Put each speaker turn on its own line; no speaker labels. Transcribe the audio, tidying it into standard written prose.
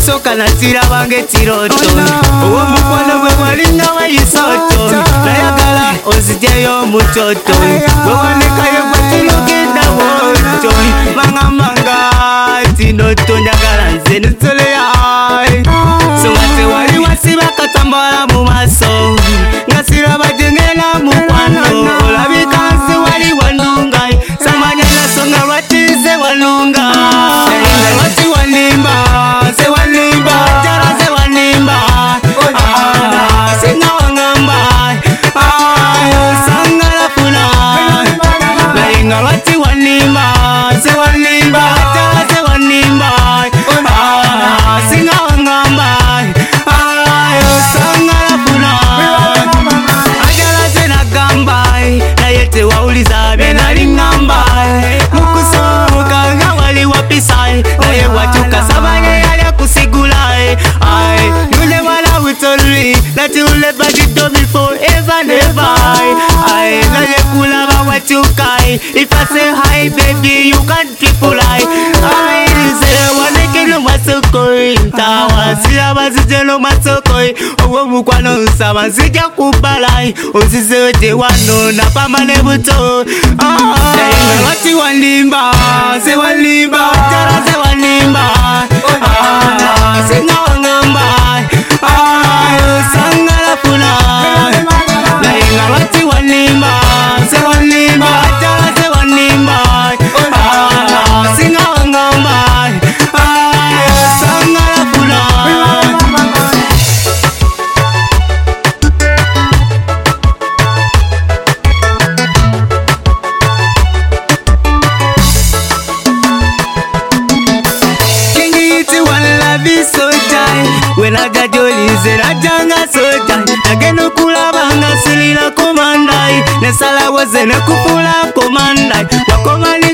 Ekisoka nasira bange tiroto Owo mukwano gwe mwalinga wa isoto Nayagala ozijeyo mutoto Gwe wanekayo gwe tulugenda woto Manga tinoto njagala nze nusole yai Sowate wali wasiba katambala mu maso Ngasira bajengela mukwano Olabika nsi wali wanungai Samanya nasonga watize wanunga Wati wanimba Se wanimba Jara se wanimba Singa wangamba Sanga la puna Nainga wati wanimba Se wanimba Jara se wanimba Singa wangamba Sanga la puna Ajala se nagamba Nayete wauliza benali ngamba Mukusoka nga wali wapisai Naye watuka sabanye yali kusigulai Yule wala utolui That you let back it do me forever and ever Naye kulaba watukai If I say hi baby you can't triple lie Say wanekeno masokoi Ntawa siya bazijeno masokoi Owo mukwano nsaba nsija kubalai Onsise wete wano na pamane buto Wati wanimba Se wanimba Jara se wanimba Singa wangamba Sanga la puna Nainga wati wanimba Se wanimba Jara se wanimba Singa wangamba Sanga la puna When I got your lizard, I janga so tight. Again, no kulabanga silina komandai. Nesala was in a kupula komandai. Wakomani